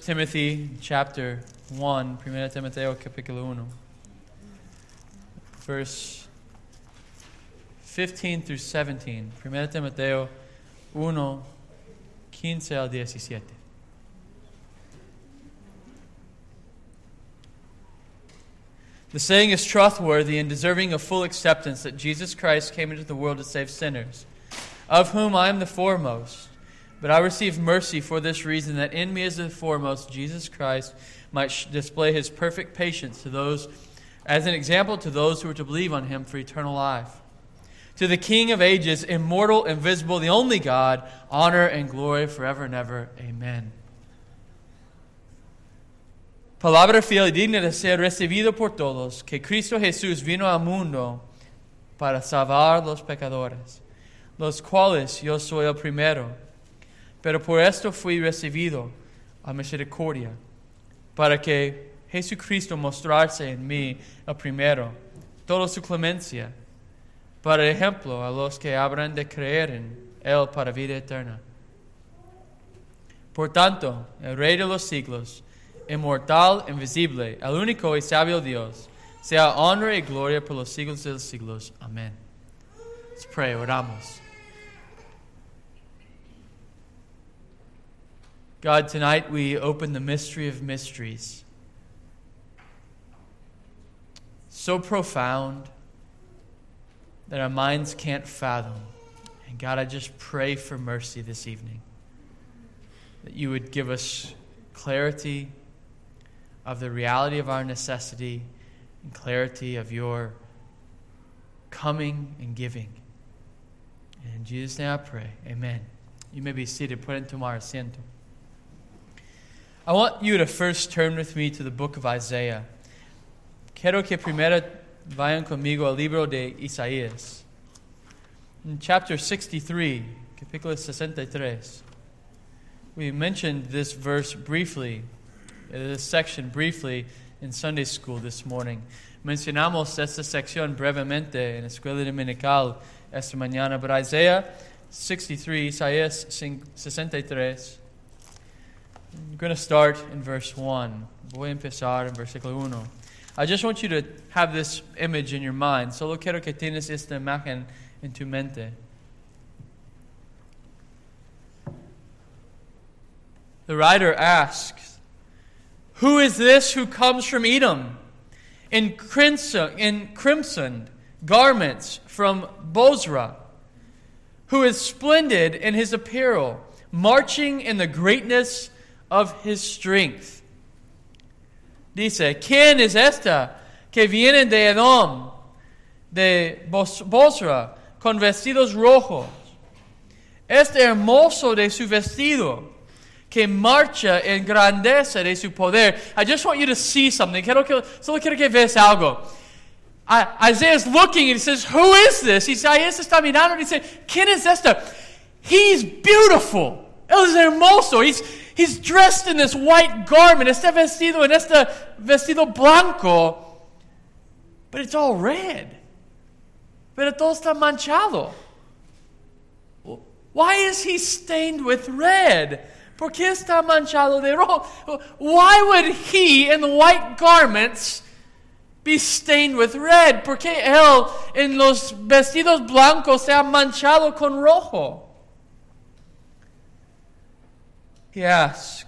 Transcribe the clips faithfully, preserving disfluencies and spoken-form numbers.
Timothy chapter one, Primera Timoteo capítulo uno, verse fifteen through seventeen. Primera Timoteo uno, quince al diecisiete. The saying is trustworthy and deserving of full acceptance that Jesus Christ came into the world to save sinners, of whom I am the foremost. But I receive mercy for this reason, that in me as the foremost, Jesus Christ might sh- display his perfect patience to those, as an example to those who are to believe on him for eternal life. To the King of ages, immortal, invisible, the only God, honor and glory forever and ever. Amen. Palabra fiel y digna de ser recibido por todos, que Cristo Jesús vino al mundo para salvar los pecadores, los cuales yo soy el primero. Pero por esto fui recibido a misericordia, para que Jesucristo mostrase en mí el primero toda su clemencia, para ejemplo a los que habrán de creer en Él para vida eterna. Por tanto, el Rey de los siglos, inmortal, invisible, el único y sabio Dios, sea honra y gloria por los siglos de los siglos. Amén. Let's pray, oramos. God, tonight we open the mystery of mysteries. So profound that our minds can't fathom. And God, I just pray for mercy this evening. That you would give us clarity of the reality of our necessity and clarity of your coming and giving. And in Jesus' name I pray. Amen. You may be seated. Pueden tomar asiento. I want you to first turn with me to the book of Isaiah. Quiero que primero vayan conmigo al libro de Isaías. In chapter sixty-three, capítulo sesenta y tres, we mentioned this verse briefly, this section briefly in Sunday school this morning. Mencionamos esta sección brevemente en la escuela dominical esta mañana, but Isaiah sixty-three, Isaías sesenta y tres, I'm going to start in verse one. Voy a empezar en versículo uno. I just want you to have this image in your mind. Solo quiero que tienes esta imagen en tu mente. The writer asks, "Who is this who comes from Edom, in crimson, in crimson garments from Bozrah, who is splendid in his apparel, marching in the greatness of his strength?" Dice, ¿quién es esta que viene de Edom, de Bozrah, con vestidos rojos? Este hermoso de su vestido, que marcha en grandeza de su poder. I just want you to see something. Quiero que, solo quiero que veas algo. I, Isaiah is looking and he says, who is this? Isaías está mirando y dice, ¿quién es esta? He's beautiful. Él es hermoso. He's, he's dressed in this white garment. Este vestido en este vestido blanco. But it's all red. Pero todo está manchado. Why is he stained with red? ¿Por qué está manchado de rojo? Why would he in the white garments be stained with red? ¿Por qué él en los vestidos blancos se ha manchado con rojo? He asks,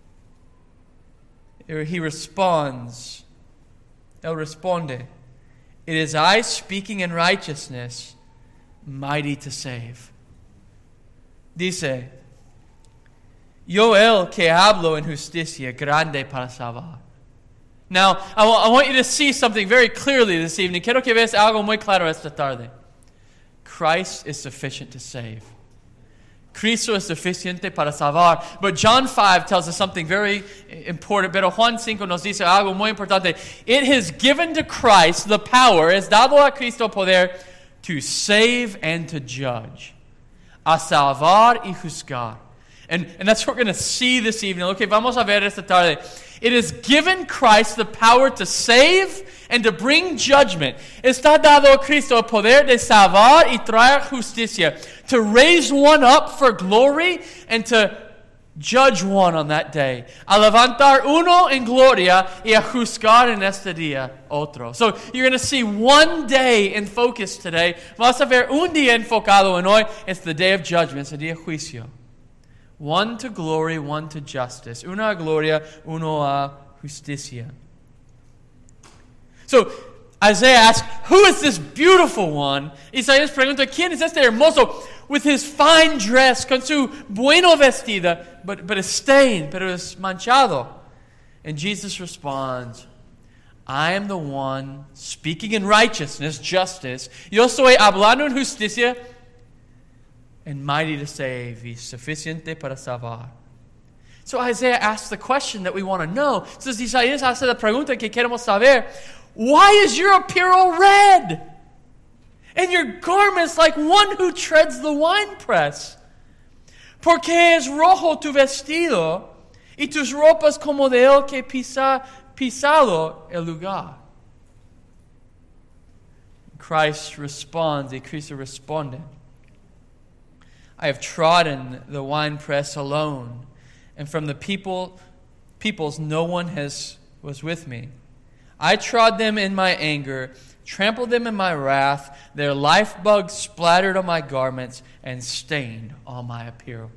or he responds, él responde, "It is I speaking in righteousness, mighty to save." Dice, yo el que hablo en justicia, grande para salvar. Now, I, w- I want you to see something very clearly this evening. Quiero que veas algo muy claro esta tarde. Christ is sufficient to save. Cristo es suficiente para salvar. But John five tells us something very important. Pero Juan cinco nos dice algo muy importante. It has given to Christ the power, es dado a Cristo poder, to save and to judge. A salvar y juzgar. And, and that's what we're going to see this evening. Okay, vamos a ver esta tarde. It has given Christ the power to save and to bring judgment. Está dado a Cristo el poder de salvar y traer justicia. To raise one up for glory and to judge one on that day, a levantar uno en gloria y a juzgar en este día otro. So you're going to see one day in focus today. Vamos a ver un día enfocado en hoy. It's the day of judgment, it's the día de juicio. One to glory, one to justice. Uno a gloria, uno a justicia. So Isaiah asks, who is this beautiful one? Isaías pregunta, ¿quién es este hermoso? With his fine dress, con su bueno vestida, but, but it's stained, pero es manchado. And Jesus responds, I am the one speaking in righteousness, justice. Yo soy hablando en justicia, and mighty to save, y suficiente para salvar. So Isaiah asks the question that we want to know. So Isaías hace la pregunta que queremos saber. Why is your apparel red? And your garments like one who treads the winepress? Porque es rojo tu vestido, y tus ropas como de el que pisa, pisado el lugar. Christ responds, y Cristo responde, I have trodden the winepress alone, and from the people, peoples no one has was with me. I trod them in my anger, trampled them in my wrath. Their life bugs splattered on my garments and stained all my apparel.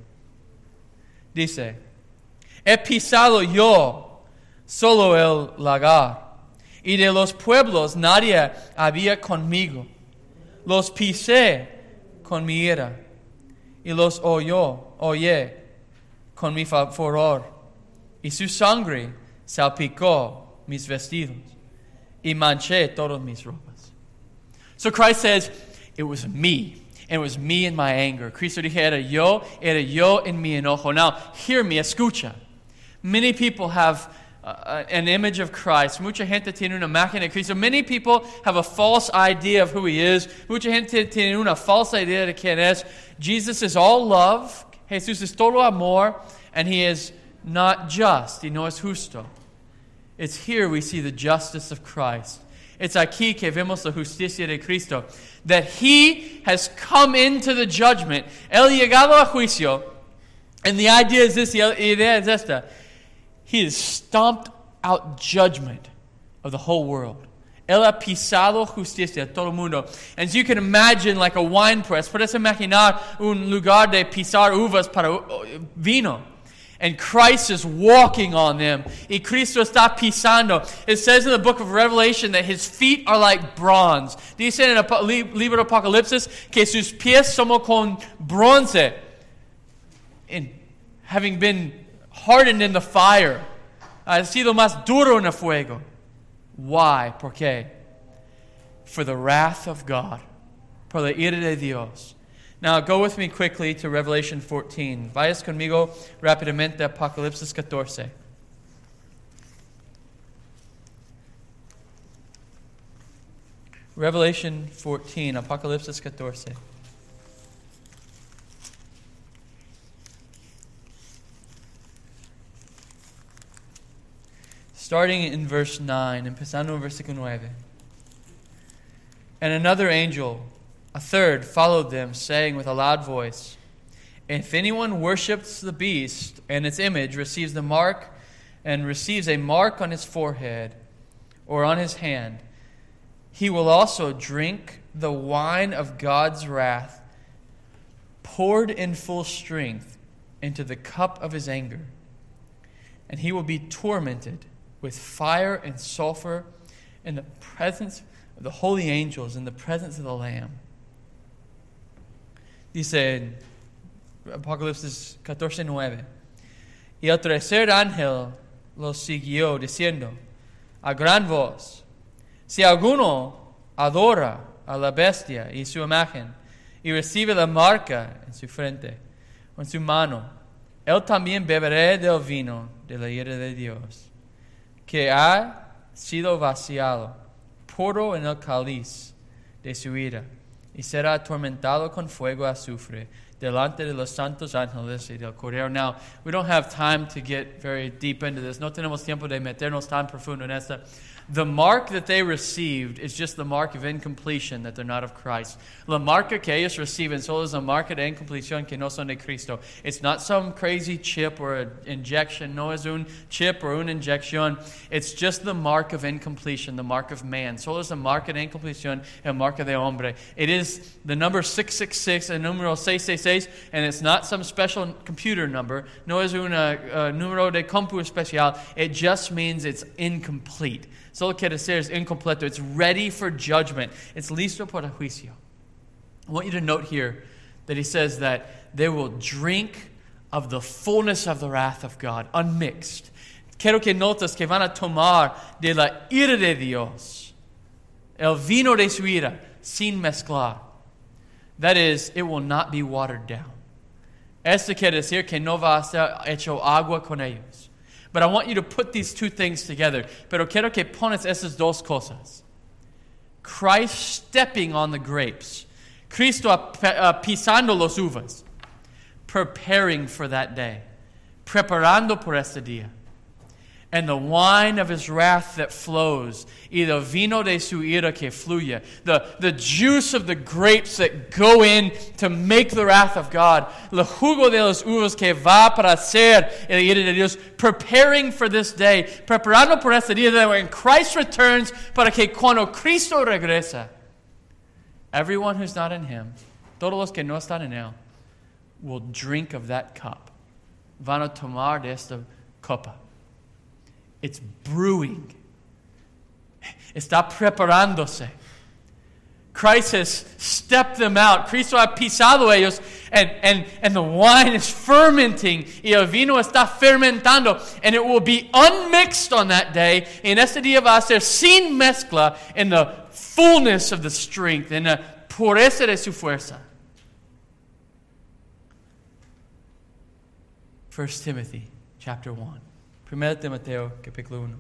Dice, he pisado yo solo el lagar, y de los pueblos nadie había conmigo. Los pisé con mi ira, y los oyó, oye con mi furor, y su sangre salpicó mis vestidos, y manché todas mis ropas. So Christ says, it was me. And it was me in my anger. Cristo dijo, era yo, era yo en mi enojo. Now, hear me, escucha. Many people have uh, an image of Christ. Mucha gente tiene una imagen de Cristo. Many people have a false idea of who He is. Mucha gente tiene una falsa idea de quién es. Jesus is all love. Jesús es todo amor. And He is not just. Y no es justo. It's here we see the justice of Christ. It's aquí que vemos la justicia de Cristo. That He has come into the judgment. Él llegado a juicio. And the idea is this, the idea is esta. He has stomped out judgment of the whole world. Él ha pisado justicia a todo el mundo. And so you can imagine like a wine press. Puedes imaginar un lugar de pisar uvas para vino. And Christ is walking on them. Y Cristo está pisando. It says in the book of Revelation that His feet are like bronze. Dice en el libro de Apocalipsis que sus pies son con bronce. And having been hardened in the fire. Ha sido más duro en el fuego. Why? ¿Por qué? For the wrath of God. Por la ira de Dios. Now, go with me quickly to Revelation fourteen. Vayas conmigo rápidamente a Apocalipsis catorce. Revelation fourteen, Apocalipsis catorce. Starting in verse nine, empezando en versículo nueve. And another angel, a third, followed them, saying with a loud voice, if anyone worships the beast and its image, receives the mark, and receives a mark on his forehead or on his hand, he will also drink the wine of God's wrath, poured in full strength into the cup of His anger. And he will be tormented with fire and sulfur in the presence of the holy angels, in the presence of the Lamb. Dice en Apocalipsis catorce nueve. Y el tercer ángel los siguió, diciendo a gran voz, si alguno adora a la bestia y su imagen, y recibe la marca en su frente o en su mano, él también beberá del vino de la ira de Dios, que ha sido vaciado, puro en el cáliz de su ira, y será atormentado con fuego y azufre delante de los santos ángeles y del Cordero. Now, we don't have time to get very deep into this. No tenemos tiempo de meternos tan profundo en esta. The mark that they received is just the mark of incompletion, that they're not of Christ. La marca que ellos reciben solo es la marca de incompletion, que no son de Cristo. It's not some crazy chip or an injection. No es un chip or una injection. It's just the mark of incompletion, the mark of man. Solo es la marca de incompletion, el marca de hombre. It is the number six six six and numero seis seis seis, and it's not some special computer number. No es un uh, número de compu especial. It just means it's incomplete. Solo quiere decir es incompleto. It's ready for judgment. It's listo para juicio. I want you to note here that he says that they will drink of the fullness of the wrath of God, unmixed. Quiero que notas que van a tomar de la ira de Dios, el vino de su ira, sin mezclar. That is, it will not be watered down. Esto quiere decir que no va a ser hecho agua con ellos. But I want you to put these two things together. Pero quiero que pones esas dos cosas. Christ stepping on the grapes. Cristo uh, pisando los uvas. Preparing for that day. Preparando por este día. And the wine of his wrath that flows. Y el vino de su ira que fluye. The, the juice of the grapes that go in to make the wrath of God. El jugo de las uvas que va para hacer el ira de Dios. Preparing for this day. Preparando por este día that when Christ returns, para que cuando Cristo regresa, everyone who's not in him, todos los que no están en él, will drink of that cup. Van a tomar de esta copa. It's brewing. Está preparándose. Christ has stepped them out. Cristo ha pisado ellos, and, and, and the wine is fermenting. Y el vino está fermentando, and it will be unmixed on that day. En este día va a ser sin mezcla in the fullness of the strength, in the pureza de su fuerza. First Timothy chapter one. Primero Timoteo, capítulo uno.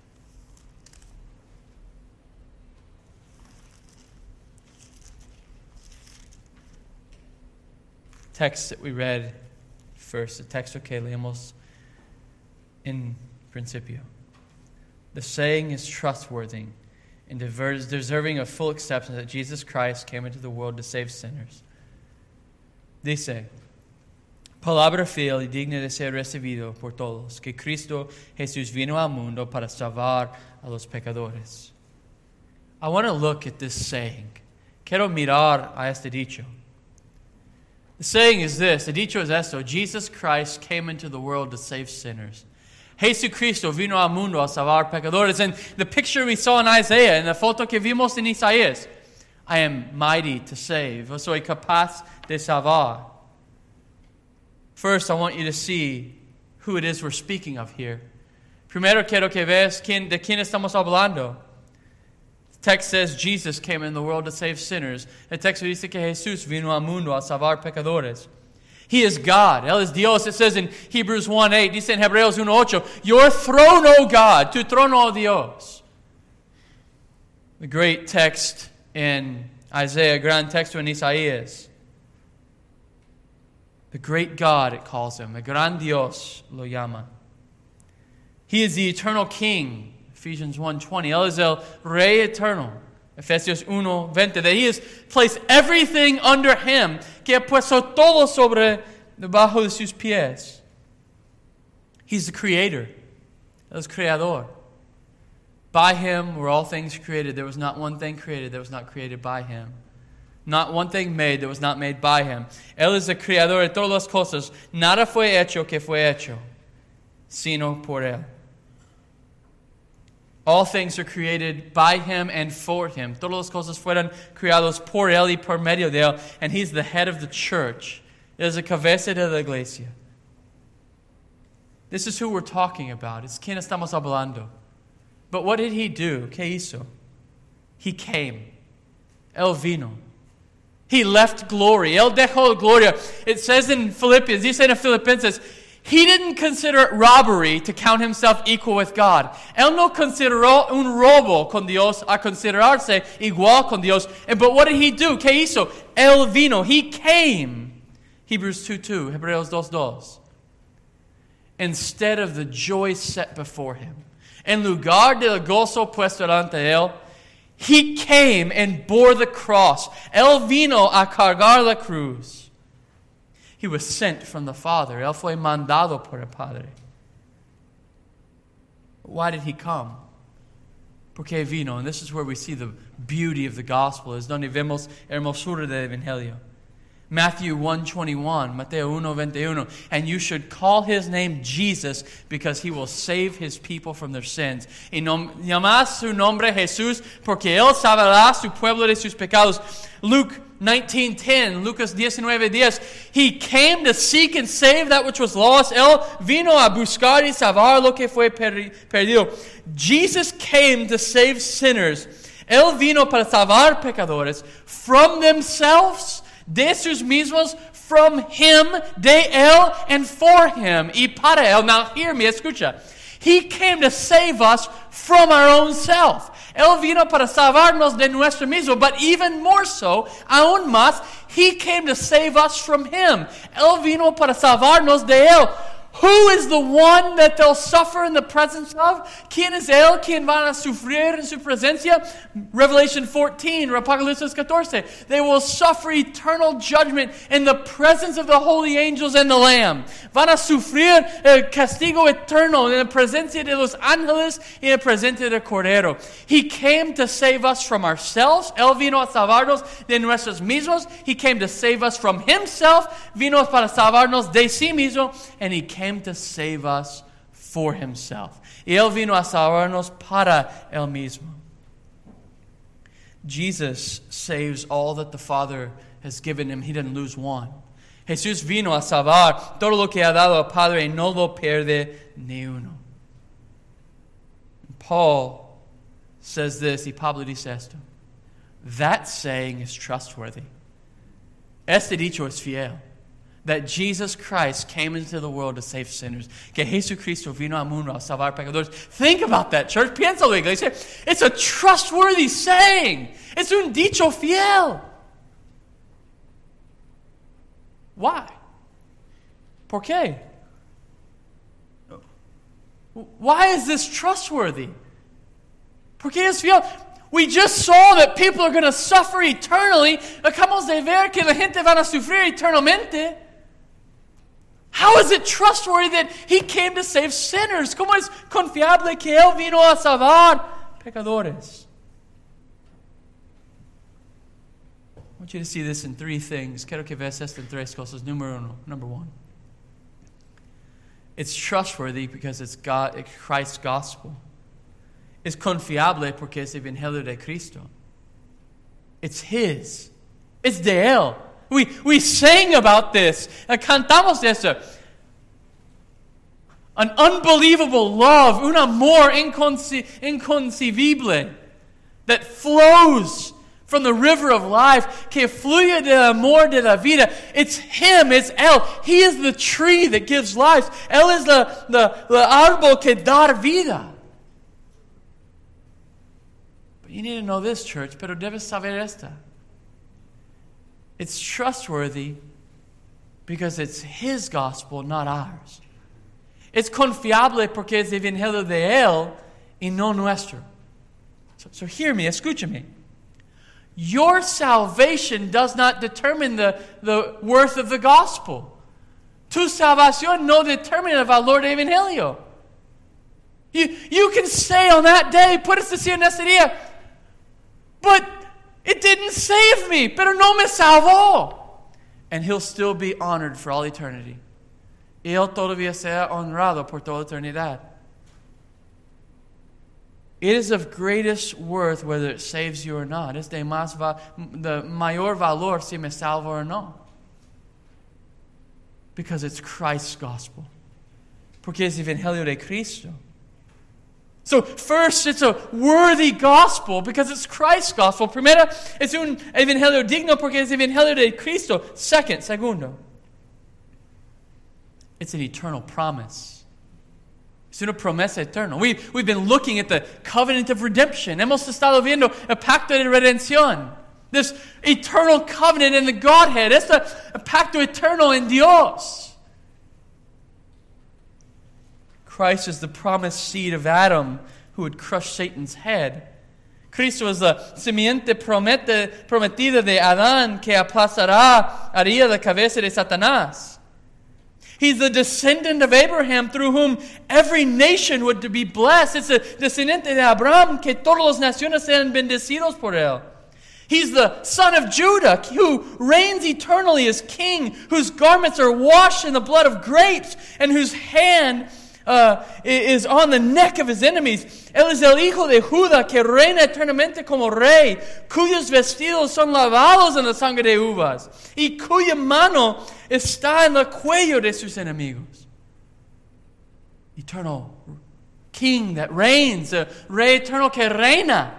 Text that we read first, the texto que leemos in principio. The saying is trustworthy and deserving of full acceptance that Jesus Christ came into the world to save sinners. Dice, palabra fiel y digna de ser recibido por todos, que Cristo Jesús vino al mundo para salvar a los pecadores. I want to look at this saying. Quiero mirar a este dicho. The saying is this, the dicho es esto, Jesus Christ came into the world to save sinners. Jesucristo vino al mundo a salvar pecadores. And the picture we saw in Isaiah, and the foto que vimos en Isaías, I am mighty to save. Yo soy capaz de salvar. First, I want you to see who it is we're speaking of here. Primero quiero que veas quién, de quién estamos hablando. The text says Jesus came in the world to save sinners. El texto dice que Jesús vino al mundo a salvar pecadores. He is God. Él es Dios. It says in Hebrews one eight, dice en Hebreos one ocho, your throne, O God, tu trono, O Dios. The great text in Isaiah, gran texto en Isaías. The great God, it calls him. El gran Dios lo llama. He is the eternal King. Ephesians one twenty. Él es el Rey eterno. Efesios one veinte. That he has placed everything under him. Que ha puesto todo sobre debajo de sus pies. He's the creator. Él es creador. By him were all things created. There was not one thing created that was not created by him. Not one thing made that was not made by him. Él es el creador de todas las cosas. Nada fue hecho que fue hecho, sino por él. All things are created by him and for him. Todas las cosas fueron creadas por él y por medio de él. And he's the head of the church. Él es la cabeza de la iglesia. This is who we're talking about. Es quien estamos hablando. But what did he do? ¿Qué hizo? He came. Él vino. He left glory. Él dejó gloria. It says in Philippians, dice en Filipenses, he didn't consider it robbery to count himself equal with God. Él no consideró un robo con Dios a considerarse igual con Dios. But what did he do? ¿Qué hizo? Él vino. He came. Hebrews two two, Hebreos two dos. Instead of the joy set before him, en lugar del gozo puesto delante de él, he came and bore the cross. Él vino a cargar la cruz. He was sent from the Father. Él fue mandado por el Padre. Why did he come? Porque vino. And this is where we see the beauty of the gospel. Es donde vemos hermosura del evangelio. Matthew one twenty-one, Mateo uno veintiuno. And you should call his name Jesus because he will save his people from their sins. Y nom- llamarás su nombre Jesús porque él salvará su pueblo de sus pecados. Luke nineteen ten, Lucas diecinueve diez. He came to seek and save that which was lost. Él vino a buscar y salvar lo que fue perdido. Jesus came to save sinners. Él vino para salvar pecadores from themselves, de sus mismos, from him, de él, and for him, y para él. Now hear me, escucha. He came to save us from our own self. Él vino para salvarnos de nuestro mismo, but even more so, aún más, he came to save us from him. Él vino para salvarnos de él. Who is the one that they'll suffer in the presence of? ¿Quién es él? ¿Quién van a sufrir en su presencia? Revelation fourteen, Apocalipsis catorce. They will suffer eternal judgment in the presence of the holy angels and the Lamb. Van a sufrir el castigo eterno en la presencia de los ángeles y en la presencia del Cordero. He came to save us from ourselves. Él vino a salvarnos de nuestros mismos. He came to save us from himself. Vino para salvarnos de sí mismo. And he came to save us for himself. Y él vino a salvarnos para él mismo. Jesus saves all that the Father has given him. He didn't lose one. Jesús vino a salvar todo lo que ha dado al Padre y no lo pierde ni uno. Paul says this, y Pablo dice esto. That saying is trustworthy. Este dicho es fiel. That Jesus Christ came into the world to save sinners. Que Jesucristo vino al mundo a salvar pecadores. Think about that, church. Piénsalo, iglesia. It's a trustworthy saying. Es un dicho fiel. Why? ¿Por qué? Why is this trustworthy? Porque es fiel. We just saw that people are going to suffer eternally. Acabamos de ver que la gente van a sufrir eternamente. How is it trustworthy that he came to save sinners? ¿Cómo es confiable que él vino a salvar pecadores? I want you to see this in three things. Quiero que veas esto en tres cosas. Número uno, number one. It's trustworthy because it's God, it's Christ's gospel. Es confiable porque es el evangelio de Cristo. It's his. It's de él. We, we sang about this. Cantamos de eso. An unbelievable love, un amor inconce- inconcebible that flows from the river of life, que fluye del amor de la vida. It's him, it's él. He is the tree that gives life. Él es la, la, la árbol que da vida. But you need to know this, church, pero debes saber esta. It's trustworthy because it's his gospel, not ours. It's confiable porque es el evangelio de él y no nuestro. So, so hear me, escúchame. Your salvation does not determine the, the worth of the gospel. Tu salvación no determina el valor del evangelio. You, you can say on that day, puedes decir en ese día, but it didn't save me, pero no me salvó. And he'll still be honored for all eternity. Y él todavía será honrado por toda eternidad. It is of greatest worth whether it saves you or not. Es de más va, the mayor valor si me salvo or no. Because it's Christ's gospel. Porque es el evangelio de Cristo. So first, it's a worthy gospel because it's Christ's gospel. Primero, es un evangelio digno porque es el evangelio de Cristo. Second, segundo, it's an eternal promise. Es una promesa eterna. We, we've been looking at the covenant of redemption. Hemos estado viendo el pacto de redención. This eternal covenant in the Godhead. Este pacto eterno en Dios. Christ is the promised seed of Adam who would crush Satan's head. Cristo es la simiente promete, prometida de Adán que aplastará, haría la cabeza de Satanás. He's the descendant of Abraham through whom every nation would be blessed. It's the descendiente de Abraham que todas las naciones sean bendecidos por él. He's the son of Judah who reigns eternally as king, whose garments are washed in the blood of grapes, and whose hand uh, is on the neck of his enemies. Él es el hijo de Judá que reina eternamente como rey, cuyos vestidos son lavados en la sangre de uvas, y cuya mano está en el cuello de sus enemigos. Eternal king that reigns, a rey eternal que reina,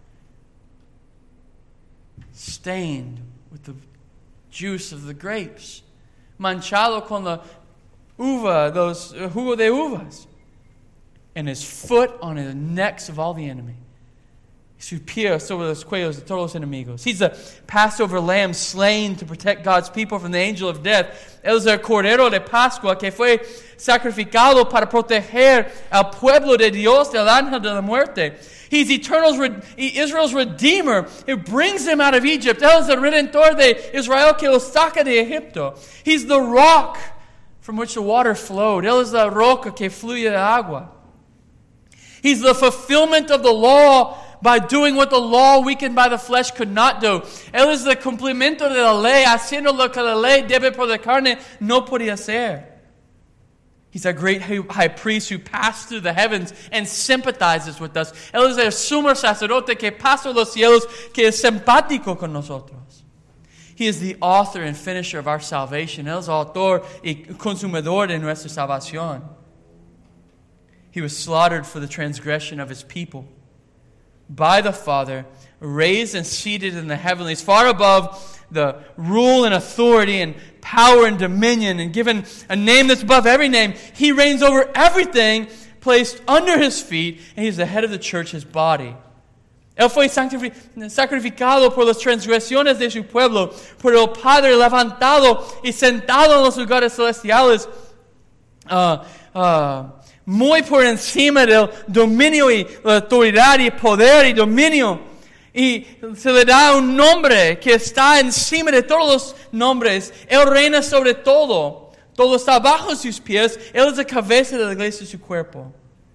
stained with the juice of the grapes, manchado con la uva, those uh, jugo de uvas, and his foot on the necks of all the enemy. Sus pies sobre los cuellos de todos los enemigos. He's the Passover lamb slain to protect God's people from the angel of death. Él es el cordero de Pascua que fue sacrificado para proteger al pueblo de Dios del ángel de la muerte. He's eternal, Israel's redeemer. He brings them out of Egypt. Él es el redentor de Israel que los saca de Egipto. He's the rock from which the water flowed. Él es la roca que fluye de agua. He's the fulfillment of the law by doing what the law weakened by the flesh could not do. Él es el cumplimiento de la ley, haciendo lo que la ley debe por la carne no podía hacer. He's a great high priest who passed through the heavens and sympathizes with us. Él es el sumo sacerdote que pasa los cielos, que es simpático con nosotros. He is the author and finisher of our salvation. Él es autor y consumidor de nuestra salvación. He was slaughtered for the transgression of his people. By the Father, raised and seated in the heavenlies, far above the rule and authority and power and dominion, and given a name that's above every name. He reigns over everything, placed under his feet, and he's the head of the church, his body. Él fue sacrificado por las transgresiones de su pueblo, por el Padre levantado y sentado en los lugares celestiales, uh, uh, muy por encima del dominio y la autoridad y poder y dominio. Y se le da un nombre que está encima de todos los nombres. Él reina sobre todo. Todo está bajo sus pies. Él es la cabeza de la iglesia de su cuerpo.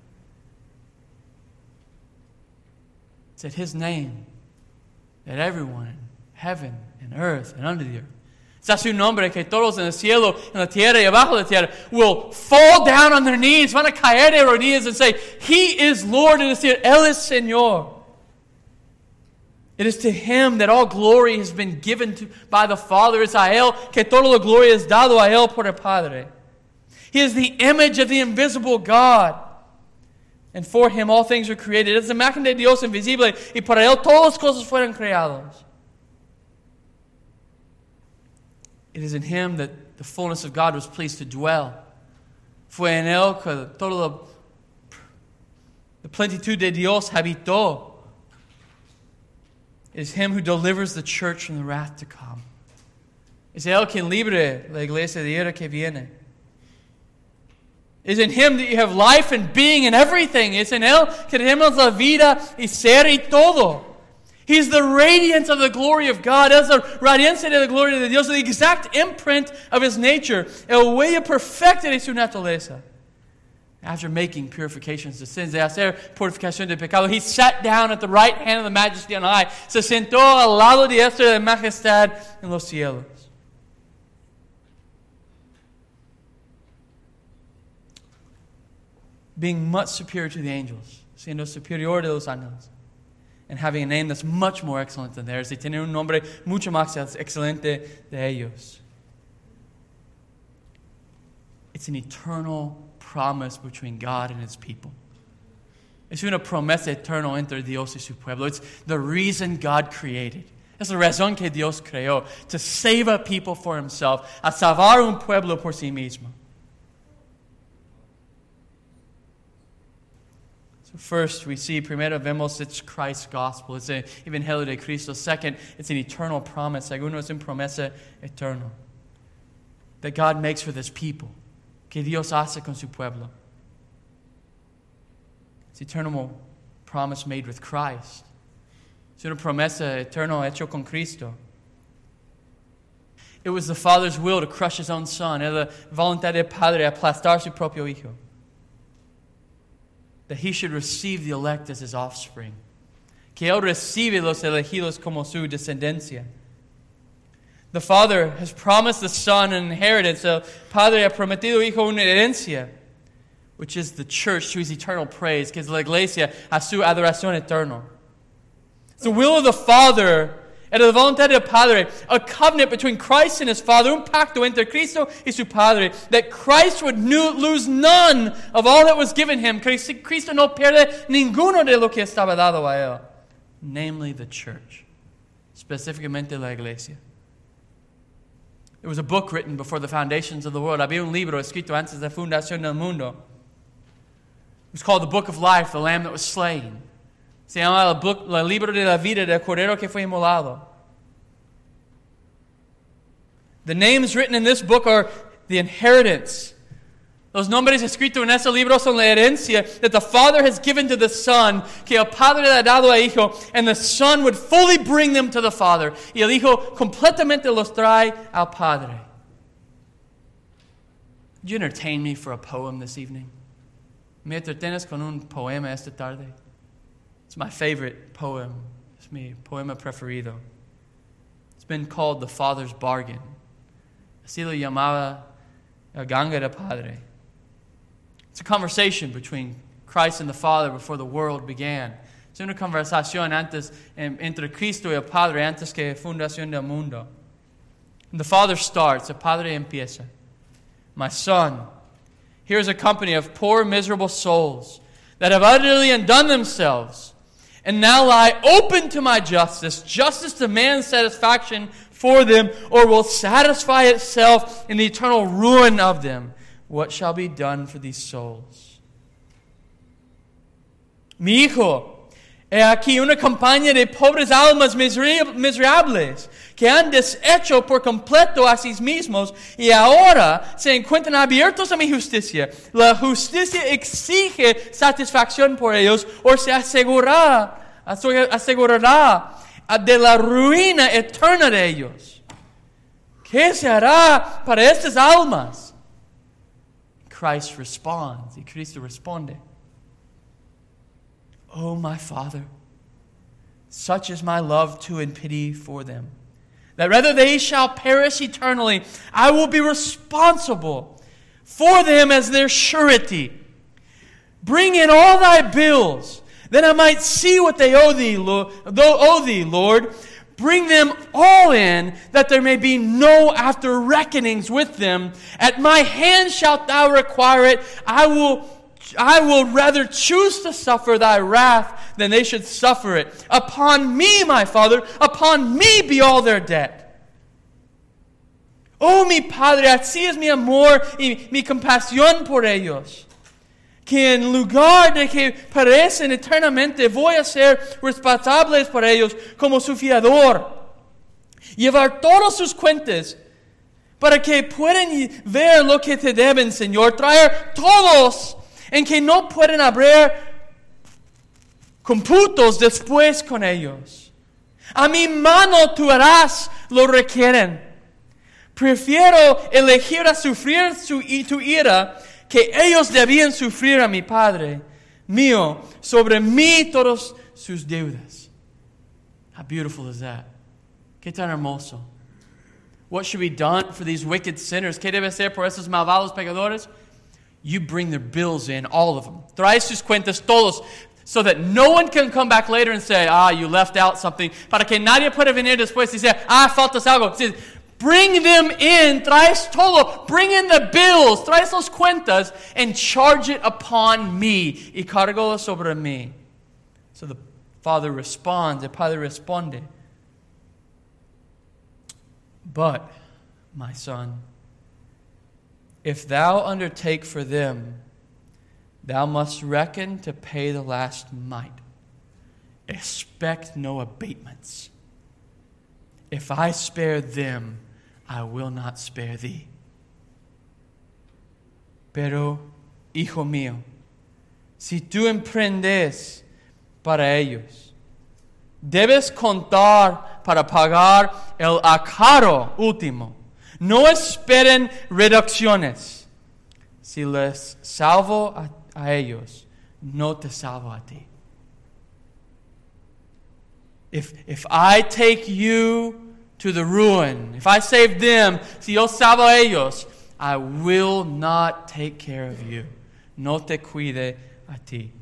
It's at his name that everyone in heaven and earth and under the earth, está su nombre que todos en el cielo, en la tierra y abajo de la tierra will fall down on their knees, van a caer de rodillas and say, He is Lord, and decir, Él es Señor. It is to Him that all glory has been given to by the Father. Es a Él que toda la gloria es dado a Él por el Padre. He is the image of the invisible God. And for Him all things were created. Es la imagen de Dios invisible, y para Él todas las cosas fueron creadas. It is in Him that the fullness of God was pleased to dwell. Fue en Él que toda la, la plenitud de Dios habitó. It is Him who delivers the church from the wrath to come. Es Él quien libre la iglesia de ira que viene. It is in Him that you have life and being and everything. Es en Él que tenemos la vida y ser y todo. He's the radiance of the glory of God. Es la radiancia de la gloria de Dios, the exact imprint of His nature, el huella perfecta de su naturaleza. After making purifications of sins, de hacer purificación de pecado, He sat down at the right hand of the Majesty on high. Se sentó al lado diestra de la majestad en los cielos. Being much superior to the angels, siendo superior de los ángeles, and having a name that's much more excellent than theirs, y tener un nombre mucho más excelente de ellos. It's an eternal promise between God and His people. Es una promesa eterna entre Dios y su pueblo. It's the reason God created. Es la razón que Dios creó, to save a people for Himself, a salvar un pueblo por sí mismo. So first, we see, primero vemos it's Christ's gospel. It's an evangelio de Cristo. Second, it's an eternal promise. Segundo, es una promesa eterna that God makes for this people. Que Dios hace con su pueblo. It's an eternal promise made with Christ. Es una promesa eterna hecho con Cristo. It was the Father's will to crush His own Son. Era la voluntad del Padre aplastar su propio Hijo. That He should receive the elect as His offspring. Que Él recibe los elegidos como su descendencia. The Father has promised the Son an inheritance. El Padre ha prometido Hijo una herencia, which is the church to His eternal praise, que es la iglesia a su adoración eterna. It's the will of the Father, era la voluntad del Padre, a covenant between Christ and His Father, un pacto entre Cristo y su Padre, that Christ would lose none of all that was given Him. Cristo no pierde ninguno de lo que estaba dado a Él, namely the church, específicamente la iglesia. There was a book written before the foundations of the world. Había un libro escrito antes de la fundación del mundo. It was called the Book of Life, the Lamb that was slain. Se llama el, book, el libro de la vida del Cordero que fue inmolado. The names written in this book are the inheritance. Los nombres escritos en ese libro son la herencia that the Father has given to the Son, que el Padre le ha dado al Hijo, and the Son would fully bring them to the Father. Y el Hijo completamente los trae al Padre. Would you entertain me for a poem this evening? Me entretienes con un poema esta tarde. It's my favorite poem. It's mi poema preferido. It's been called The Father's Bargain. Así lo llamaba el Ganga del Padre. It's a conversation between Christ and the Father before the world began. Es una conversación antes entre Cristo y el Padre antes que la fundación del mundo. And the Father starts, el Padre empieza. My son, here is a company of poor, miserable souls that have utterly undone themselves and now lie open to my justice. Justice demands satisfaction for them or will satisfy itself in the eternal ruin of them. What shall be done for these souls? Mi hijo, he aquí una campaña de pobres almas miserables que han deshecho por completo a sí mismos y ahora se encuentran abiertos a mi justicia. La justicia exige satisfacción por ellos o se asegurará, asegurará de la ruina eterna de ellos. ¿Qué se hará para estas almas? Christ responds, y Cristo responde, Oh, my Father, such is my love to and pity for them, that rather they shall perish eternally, I will be responsible for them as their surety. Bring in all thy bills, that I might see what they owe thee, Lord, owe thee, Lord. Bring them all in, that there may be no after reckonings with them. At my hand shalt thou require it. I will, I will rather choose to suffer thy wrath than they should suffer it. Upon me, my Father, upon me be all their debt. Oh, mi Padre, así es mi amor y mi compasión por ellos, que en lugar de que perecen eternamente, voy a ser responsables por ellos como su fiador. Llevar todas sus cuentas para que puedan ver lo que te deben, Señor. Traer todos en que no pueden abrir computos después con ellos. A mi mano tú harás lo requieren. Prefiero elegir a sufrir su, tu ira que ellos debían sufrir a mi Padre mío, sobre mí todos sus deudas. How beautiful is that? Qué tan hermoso. What should be done for these wicked sinners? ¿Qué debe ser por esos malvados pecadores? You bring their bills in, all of them. Trae sus cuentas todos, so that no one can come back later and say, ah, you left out something. Para que nadie pueda venir después y decir, ah, faltas algo. Bring them in, traes todo, bring in the bills, traes las cuentas, and charge it upon me, y cargalo sobre mí. So the Father responds, el Padre responde. But, my son, if thou undertake for them Thou must reckon to pay the last mite. Expect no abatements. If I spare them, I will not spare thee. Pero, hijo mío, si tú emprendes para ellos, debes contar para pagar el acaro último. No esperen reducciones. Si les salvo a, a ellos, no te salvo a ti. If, if I take you to the ruin, if I save them, si yo salvo a ellos, I will not take care of you. No te cuide a ti.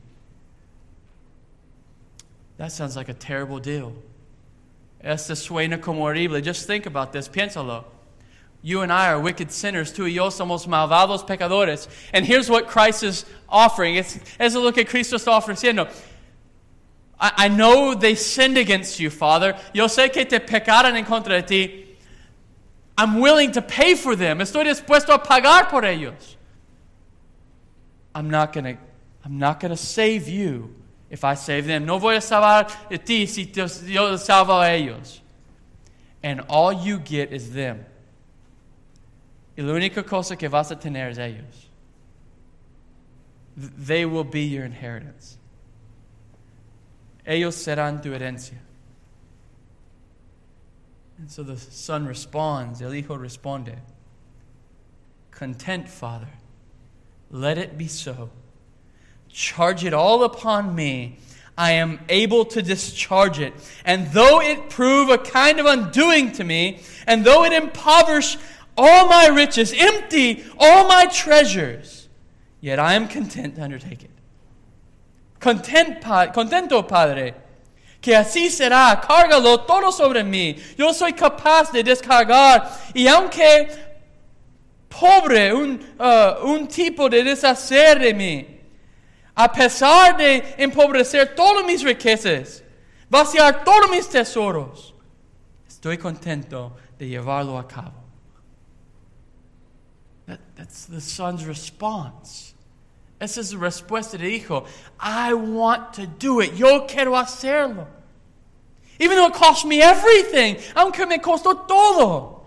That sounds like a terrible deal. Esto suena como horrible. Just think about this. Piénsalo. You and I are wicked sinners. Tú y yo somos malvados pecadores. And here's what Christ is offering. It's, es lo que Cristo está ofreciendo. I, I know they sinned against you, Father. Yo sé que te pecaron en contra de ti. I'm willing to pay for them. Estoy dispuesto a pagar por ellos. I'm not going to I'm not going to save you if I save them. No voy a salvar a ti si te, yo salvo a ellos. And all you get is them. Y la única cosa que vas a tener es ellos. They will be your inheritance. Ellos serán tu herencia. And so the son responds, el hijo responde, content, Father, let it be so. Charge it all upon me. I am able to discharge it. And though it prove a kind of undoing to me, and though it impoverish all my riches, empty all my treasures, yet I am content to undertake it. Content, pa- contento, Padre, que así será, cárgalo todo sobre mí. Yo soy capaz de descargar, y aunque pobre, un, uh, un tipo de deshacer de mí, a pesar de empobrecer todas mis riquezas, vaciar todos mis tesoros, estoy contento de llevarlo a cabo. That, that's the son's response. Esa es la respuesta del hijo. I want to do it. Yo quiero hacerlo. Even though it cost me everything. Aunque me costó todo.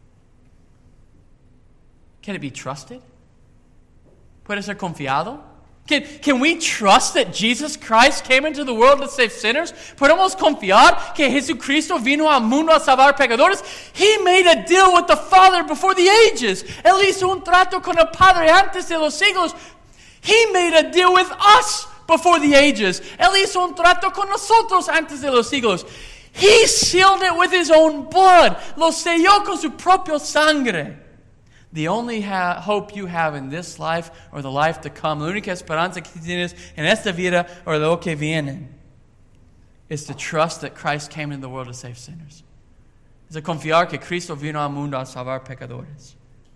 Can it be trusted? ¿Puede ser confiado? Can, can we trust that Jesus Christ came into the world to save sinners? ¿Podemos confiar que Jesucristo vino al mundo a salvar pecadores? He made a deal with the Father before the ages. Él hizo un trato con el Padre antes de los siglos. He made a deal with us before the ages. Él hizo un trato con nosotros antes de los siglos. He sealed it with His own blood. Lo selló con su propio sangre. The only ha- hope you have in this life or the life to come, la única esperanza que tienes en esta vida or lo que viene, is to trust that Christ came into the world to save sinners. Es de confiar que Cristo vino al mundo a salvar pecadores.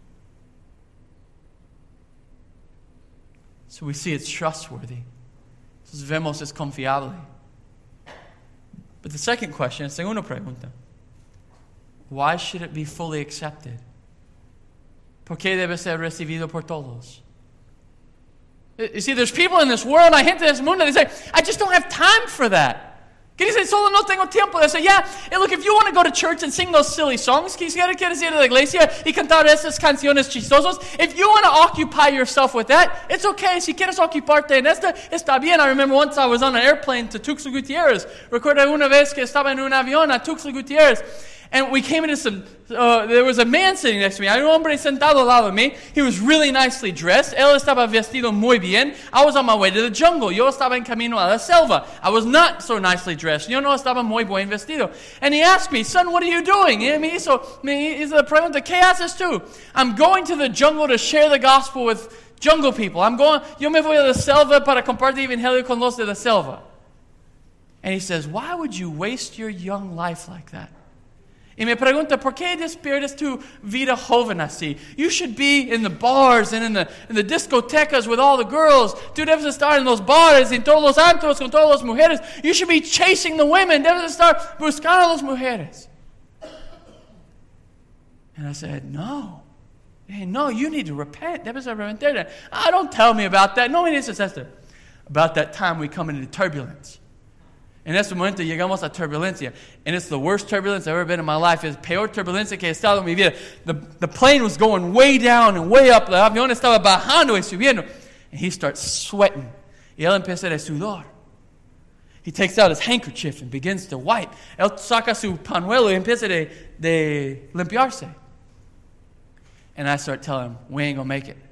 So we see it's trustworthy. Entonces vemos es confiable. But the second question, segunda pregunta, why should it be fully accepted? ¿Por qué debe ser recibido por todos? You see, there's people in this world, hay gente en este mundo, they say, I just don't have time for that. ¿Qué dice? Solo no tengo tiempo. They say, yeah, hey, look, if you want to go to church and sing those silly songs, quisiera quieres ir a la iglesia y cantar esas canciones chistosas, if you want to occupy yourself with that, it's okay. Si quieres ocuparte en esta, está bien. I remember once I was on an airplane to Tuxtla Gutierrez. Recuerdo una vez que estaba en un avión a Tuxtla Gutierrez. And we came into some, uh, there was a man sitting next to me. Hay un hombre sentado al lado de mí. He was really nicely dressed. Él estaba vestido muy bien. I was on my way to the jungle. Yo estaba en camino a la selva. I was not so nicely dressed. Yo no estaba muy buen vestido. And he asked me, son, what are you doing? Y me hizo, me hizo la pregunta, ¿qué haces tú? I'm going to the jungle to share the gospel with jungle people. I'm going, yo me voy a la selva para compartir el evangelio con los de la selva. And he says, why would you waste your young life like that? Y me pregunta, ¿por qué despiertas tu vida joven así? You should be in the bars and in the, in the discotecas with all the girls. Tú debes estar en los bares, en todos los antros con todas las mujeres. You should be chasing the women. Debes estar buscando a las mujeres. And I said, no. Hey, no, you need to repent. Debes arrepentirte. Ah, don't tell me about that. No me dices esto. About that time we come into turbulence. En este momento llegamos a turbulencia. And it's the worst turbulence I've ever been in my life. It's peor turbulencia que he estado en mi vida. The, the plane was going way down and way up. El avión estaba bajando y subiendo. And he starts sweating. Y él empieza a sudar. He takes out his handkerchief and begins to wipe. Él saca su pañuelo y empieza de, de limpiarse. And I start telling him, we ain't going to make it.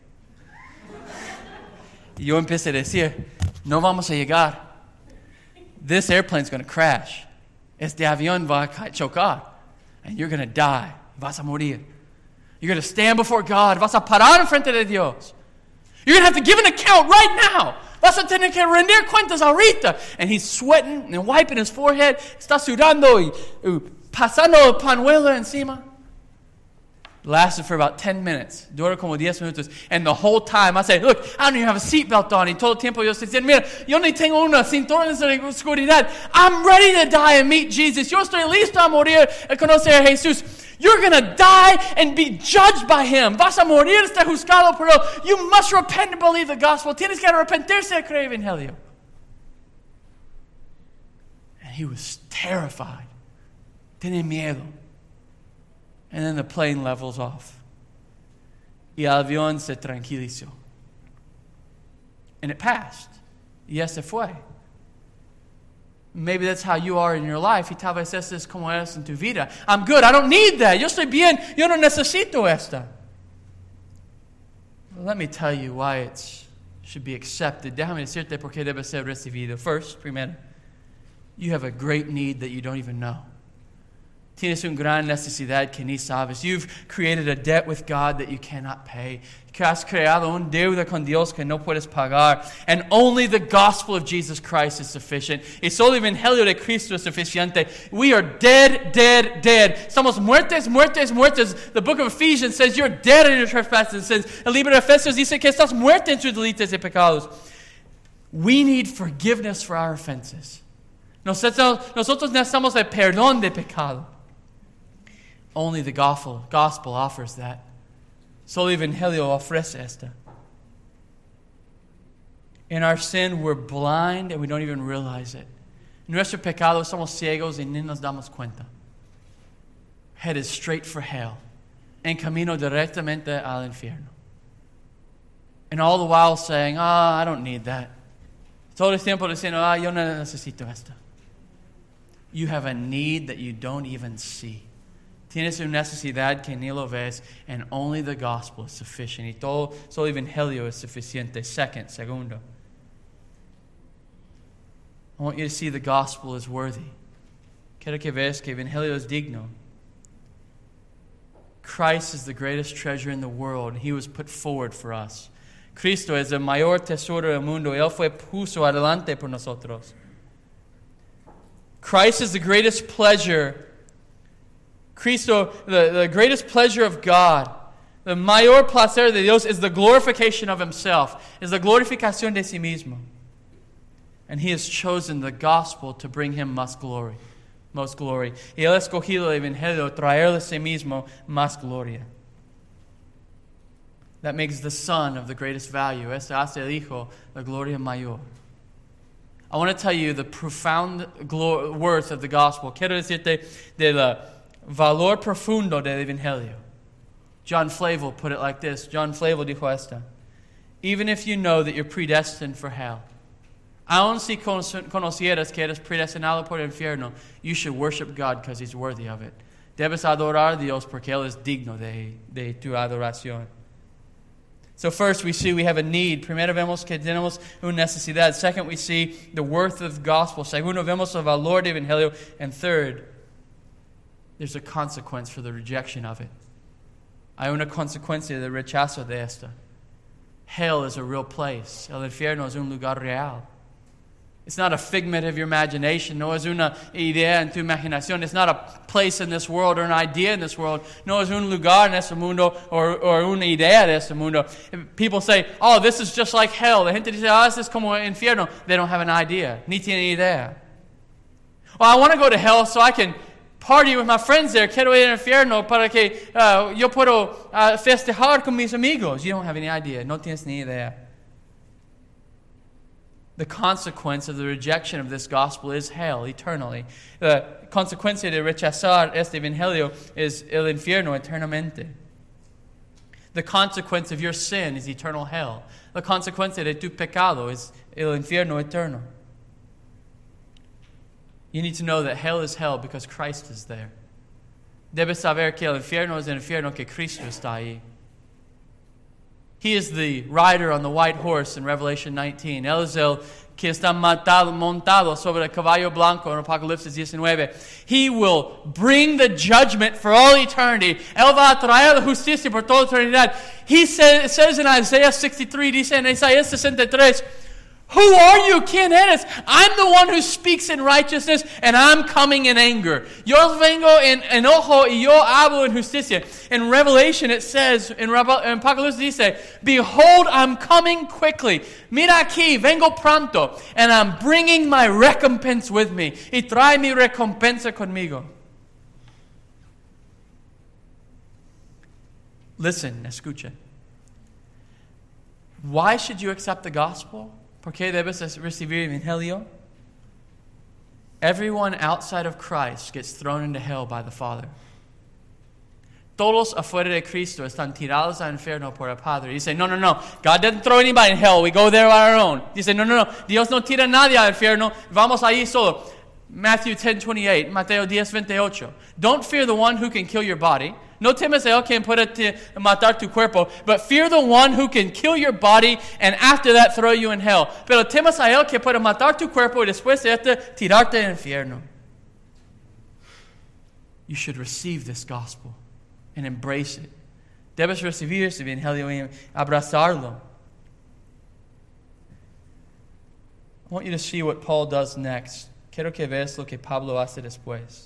Y yo empecé a decir, no vamos a llegar. This airplane's going to crash. Este avión va a chocar. And you're going to die. Vas a morir. You're going to stand before God. Vas a parar en frente de Dios. You're going to have to give an account right now. Vas a tener que rendir cuentas ahorita. And he's sweating and wiping his forehead. Está sudando y, y pasando el pañuelo encima. Lasted for about ten minutes. Duró como diez minutos. And the whole time I said, look, I don't even have a seatbelt on. Y todo el tiempo yo estoy diciendo, mira, yo ni tengo una cinturón de seguridad. I'm ready to die and meet Jesus. Yo estoy listo a morir y conocer a Jesús. You're going to die and be judged by Him. Vas a morir, estar juzgado por Él. You must repent and believe the gospel. Tienes que arrepentirse y creer el evangelio. And he was terrified. Tenía miedo. And then the plane levels off. Y el avión se tranquilizó. And it passed. Y ya se fue. Maybe that's how you are in your life. Y tal vez eso es como eres en tu vida. I'm good. I don't need that. Yo estoy bien. Yo no necesito esta. Well, let me tell you why it should be accepted. Déjame decirte por qué debe ser recibido. First, primero, you have a great need that you don't even know. Tienes una gran necesidad que ni sabes. You've created a debt with God that you cannot pay. Que has creado una deuda con Dios que no puedes pagar. And only the gospel of Jesus Christ is sufficient. Y solo el evangelio de Cristo es suficiente. We are dead, dead, dead. Estamos muertes, muertes, muertes. The book of Ephesians says you're dead in your trespasses and sins. El libro de Efesios dice que estás muerto en tus delitos y pecados. We need forgiveness for our offenses. Nosotros, nosotros necesitamos el perdón de pecado. Only the gospel, gospel offers that. Solo el evangelio ofrece esta. In our sin, we're blind and we don't even realize it. En nuestro pecado somos ciegos y ni nos damos cuenta. Headed straight for hell. En camino directamente al infierno. And all the while saying, ah, oh, I don't need that. Todo el tiempo diciendo, ah, yo no necesito esta. You have a need that you don't even see. Tienes una necesidad que ni lo ves, and only the gospel is sufficient. Y todo, solo el evangelio es suficiente. Second, segundo. I want you to see the gospel is worthy. Quiero que veas que el evangelio es digno. Christ is the greatest treasure in the world. He was put forward for us. Cristo es el mayor tesoro del mundo. Él fue puesto adelante por nosotros. Christ is the greatest pleasure. Cristo, the, the greatest pleasure of God, the mayor placer de Dios is the glorification of Himself, is the glorificación de sí mismo. And He has chosen the gospel to bring Him most glory. Most glory. Y Él ha escogido el evangelio traerle a sí mismo más gloria. That makes the Son of the greatest value. Este hace el Hijo la gloria mayor. I want to tell you the profound glor- worth of the gospel. Quiero decirte del valor profundo del evangelio. John Flavel put it like this. John Flavel dijo esta. Even if you know that you're predestined for hell, aun si conocieras que eres predestinado por el infierno, you should worship God because He's worthy of it. Debes adorar a Dios porque Él es digno de, de tu adoración. So first we see we have a need. Primero vemos que tenemos una necesidad. Second, we see the worth of the gospel. Segundo, vemos el valor del evangelio. And third, there's a consequence for the rejection of it. Hay una consecuencia del rechazo de esta. Hell is a real place. El infierno es un lugar real. It's not a figment of your imagination. No es una idea en tu imaginación. It's not a place in this world or an idea in this world. No es un lugar en este mundo or, or una idea de este mundo. People say, oh, this is just like hell. La gente dice, oh, this is como infierno. They don't have an idea. Ni tienen idea. Well, I want to go to hell so I can party with my friends there. Quiero ir al infierno para que uh, yo puedo uh, festejar con mis amigos. You don't have any idea. No tienes ni idea. The consequence of the rejection of this gospel is hell eternally. The consecuencia de rechazar este evangelio is el infierno eternamente. The consequence of your sin is eternal hell. The consecuencia de tu pecado is el infierno eterno. You need to know that hell is hell because Christ is there. Debes saber que el infierno es el infierno que Cristo está ahí. He is the rider on the white horse in Revelation nineteen. Él es el que está montado, montado sobre el caballo blanco in Apocalipsis nineteen. He will bring the judgment for all eternity. Él va a traer la justicia por toda eternidad. He says, it says in Isaiah sixty-three, dice en Isaías sesenta y tres, who are you? ¿Quién eres? I'm the one who speaks in righteousness, and I'm coming in anger. Yo vengo en enojo y yo hablo en justicia. In Revelation it says, in Apocalypse dice, behold, I'm coming quickly. Mira aquí, vengo pronto, and I'm bringing my recompense with me. Y trae mi recompensa conmigo. Listen, escuchen. Why should you accept the gospel? ¿Por qué debes recibir el evangelio? Everyone outside of Christ gets thrown into hell by the Father. Todos afuera de Cristo están tirados al infierno por el Padre. Dice, no, no, no. God doesn't throw anybody in hell. We go there on our own. Dice, no, no, no. Dios no tira a nadie al infierno. Vamos ahí solo. Matthew ten twenty-eight, Mateo ten veintiocho. Don't fear the one who can kill your body. No temas a él quien puede matar tu cuerpo, but fear the one who can kill your body and after that throw you in hell. Pero temas a él que puede matar tu cuerpo y después de esto tirarte en el infierno. You should receive this gospel and embrace it. Debes recibir ese evangelio y abrazarlo. I want you to see what Paul does next. Quiero que veas lo que Pablo hace después.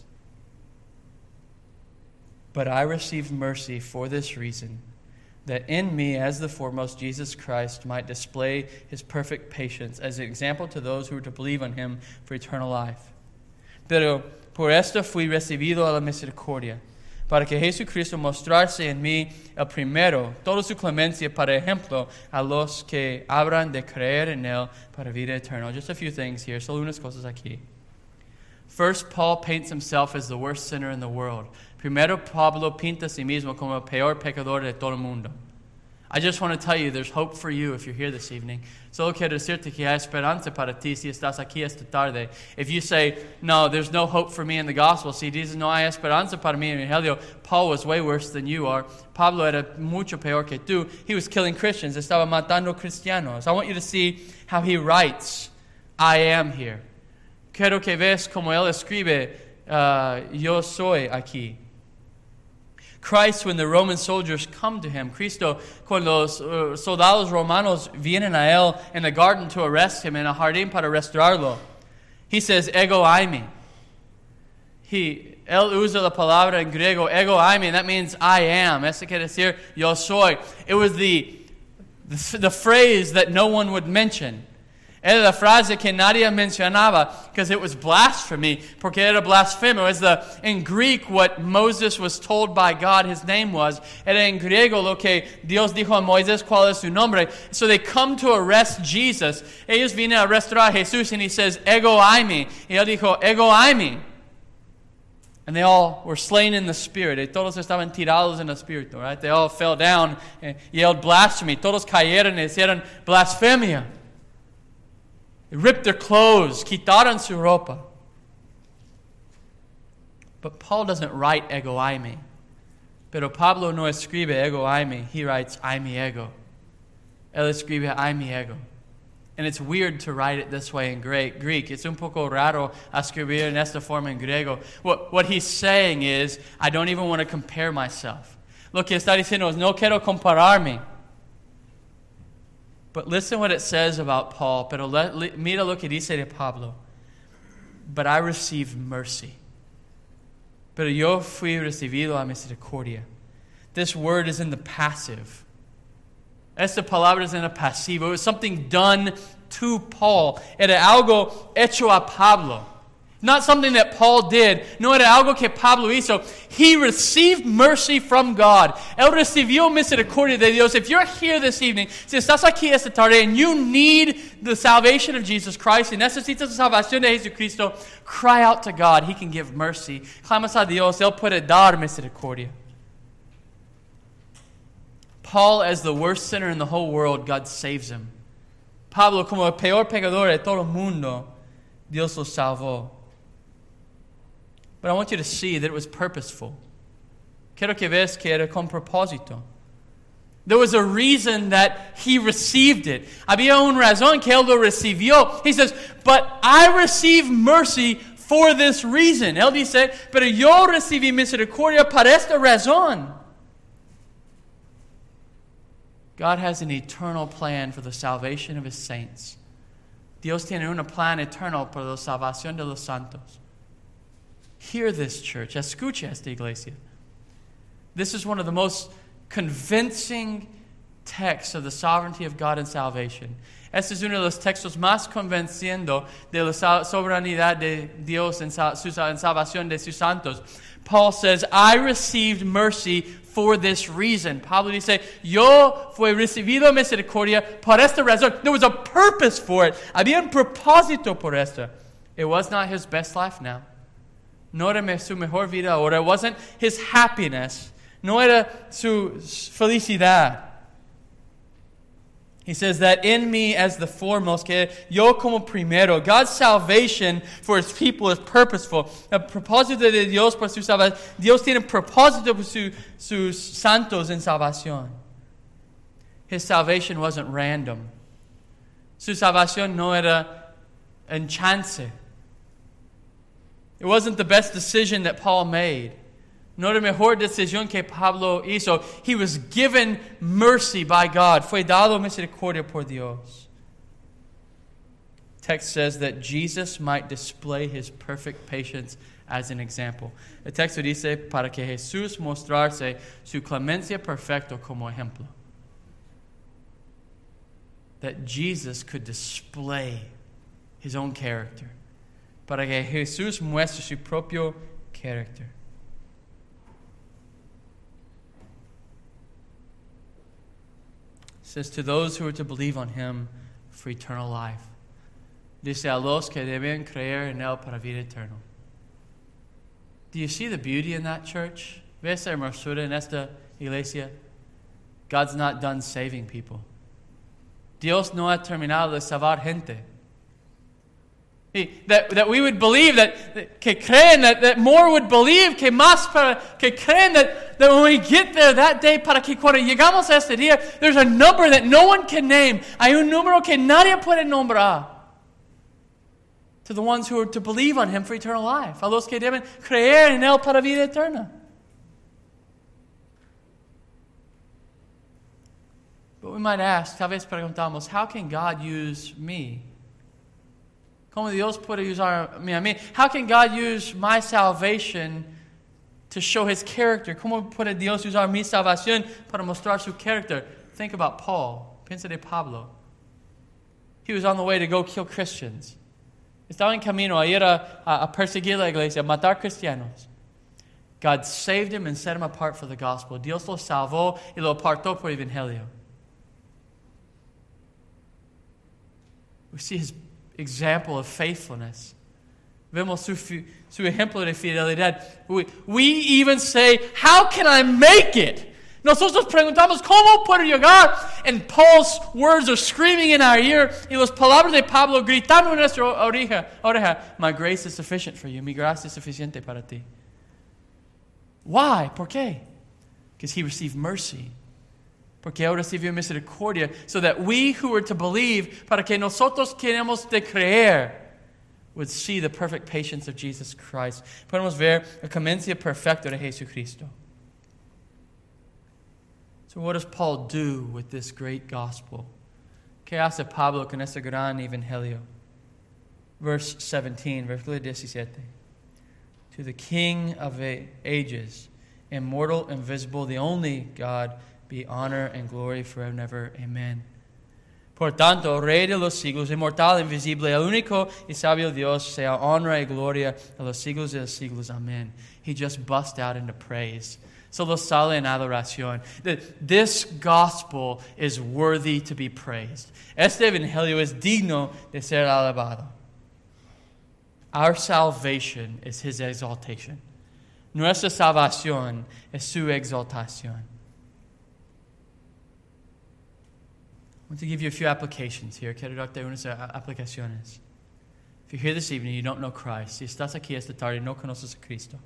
But I received mercy for this reason, that in me, as the foremost, Jesus Christ might display his perfect patience as an example to those who are to believe on him for eternal life. Pero por esto fui recibido a la misericordia, para que Jesucristo mostrase en mí el primero, toda su clemencia, para ejemplo, a los que habrán de creer en él para vida eterna. Just a few things here, solo unas cosas aquí. First, Paul paints himself as the worst sinner in the world. Primero, Pablo pinta a sí mismo como el peor pecador de todo el mundo. I just want to tell you, there's hope for you if you're here this evening. Solo quiero decirte que hay esperanza para ti si estás aquí esta tarde. If you say, no, there's no hope for me in the gospel, si dices, no hay esperanza para mí en el evangelio, Paul was way worse than you are. Pablo era mucho peor que tú. He was killing Christians. Estaba matando cristianos. I want you to see how he writes, I am here. Quiero que veas como él escribe, uh, yo soy aquí. Christ, when the Roman soldiers come to him, Cristo, cuando los uh, soldados romanos vienen a él in the garden to arrest him, en el jardín para arrestarlo, he says, ego eimi. He, él usa la palabra en griego, ego eimi, that means I am. Eso quiere decir, yo soy. It was the, the, the phrase that no one would mention. Era la frase que nadie mencionaba because it was blasphemy, porque era blasfemo. It was the, in Greek what Moses was told by God his name was. Era en griego lo que Dios dijo a Moisés cuál es su nombre. So they come to arrest Jesus. Ellos vienen a arrestar a Jesús and he says, ego eimi. Y él dijo, ego eimi. And they all were slain in the spirit. Y todos estaban tirados en el espíritu, right? They all fell down and yelled blasphemy. Todos cayeron y hicieron blasfemia. They ripped their clothes, quitaron su ropa. But Paul doesn't write ego eimi. Pero Pablo no escribe ego eimi. He writes eimi ego. Él escribe eimi ego. And it's weird to write it this way in Greek. It's un poco raro escribir en esta forma en griego. What, what he's saying is, I don't even want to compare myself. Lo que está diciendo es, no quiero compararme. But listen what it says about Paul. Pero le, le, mira lo que dice de Pablo. But I received mercy. Pero yo fui recibido a misericordia. This word is in the passive. Esta palabra es en el pasivo. It was something done to Paul. Era algo hecho a Pablo. Not something that Paul did. No era algo que Pablo hizo. He received mercy from God. Él recibió misericordia de Dios. If you're here this evening, si estás aquí esta tarde and you need the salvation of Jesus Christ, y necesitas la salvación de Jesucristo, cry out to God. He can give mercy. Clamas a Dios. Él puede dar misericordia. Paul, as the worst sinner in the whole world, God saves him. Pablo, como el peor pecador de todo el mundo, Dios lo salvó. But I want you to see that it was purposeful. Quiero que veas que era con propósito. There was a reason that he received it. Había una razón que él lo recibió. He says, but I receive mercy for this reason. Él dice, pero yo recibí misericordia para esta razón. God has an eternal plan for the salvation of His saints. Dios tiene un plan eterno para la salvación de los santos. Hear this, church. Escucha esta iglesia. This is one of the most convincing texts of the sovereignty of God and salvation. Este es uno de los textos más convenciendo de la soberanía de Dios en salvación de sus santos. Paul says, I received mercy for this reason. Pablo dice, yo fui recibido misericordia por esta razón. There was a purpose for it. Había un propósito por esto. It was not his best life now. No era su mejor vida ahora. It wasn't his happiness. No era su felicidad. He says that in me as the foremost, que yo como primero. God's salvation for His people is purposeful. El propósito de Dios por su salvación. Dios tiene propósito por su, sus santos en salvación. His salvation wasn't random. Su salvación no era en chance. It wasn't the best decision that Paul made. No era mejor decisión que Pablo hizo. He was given mercy by God. Fue dado misericordia por Dios. Text says that Jesus might display His perfect patience as an example. El texto dice para que Jesús mostrarse su clemencia perfecta como ejemplo. That Jesus could display His own character. Para que Jesús muestre su propio carácter. It says, to those who are to believe on Him for eternal life. Dice a los que deben creer en Él para vida eterna. Do you see the beauty in that, church? ¿Ves la hermosura en esta iglesia? God's not done saving people. Dios no ha terminado de salvar gente. That, that we would believe, that, that que creen, that, that more would believe, que más para, que creen that, that when we get there that day, para que cuando llegamos a este día, there's a number that no one can name. Hay un número que nadie puede nombrar. To the ones who are to believe on Him for eternal life. A los que deben creer en Él para vida eterna. But we might ask, tal vez preguntamos, how can God use me? ¿Cómo Dios puede usarme a mí? How can God use my salvation to show His character? ¿Cómo puede Dios usar mi salvación para mostrar su carácter? Think about Paul. Piensa de Pablo. He was on the way to go kill Christians. Estaba en camino a ir a, a perseguir la iglesia, a matar cristianos. God saved him and set him apart for the gospel. Dios lo salvó y lo apartó por el evangelio. We see his example of faithfulness. Vemos su, su ejemplo de fidelidad. We, we even say, how can I make it? Nosotros preguntamos, ¿cómo puedo llegar? And Paul's words are screaming in our ear. Y las palabras de Pablo gritando en nuestra oreja. oreja My grace is sufficient for you. Mi gracia es suficiente para ti. Why? ¿Por qué? Because he received mercy. Porque Él recibió misericordia, so that we who are to believe, para que nosotros queremos de creer, would see the perfect patience of Jesus Christ. Podemos ver la clemencia perfecta de Jesucristo. So what does Paul do with this great gospel? ¿Qué hace Pablo con este gran evangelio? Verse seventeen, versículo diecisiete. To the King of ages, immortal, invisible, the only God, be honor and glory forever and ever. Amen. Por tanto, Rey de los siglos, inmortal, invisible, el único y sabio Dios, sea honra y gloria a los siglos de los siglos. Amen. He just bust out into praise. Solo sale en adoración. This gospel is worthy to be praised. Este evangelio es digno de ser alabado. Our salvation is His exaltation. Nuestra salvación es su exaltación. I want to give you a few applications here. Quiero darte unas aplicaciones. If you're here this evening, you don't know Christ. Si estás aquí esta tarde y no conoces a Cristo.